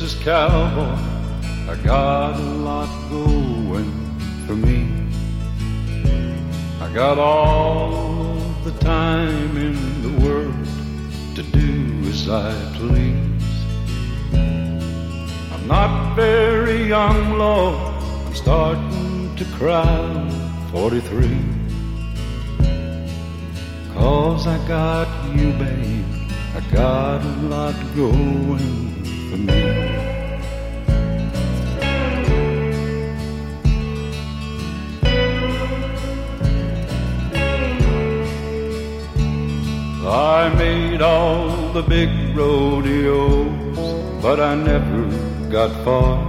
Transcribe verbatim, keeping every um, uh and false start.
Texas cowboy, I got a lot going for me. I got all of the time in the world to do as I please. I'm not very young, Lord, I'm starting to cry, forty-three. 'Cause I got you, babe, I got a lot going for me. I made all the big rodeos, but I never got far.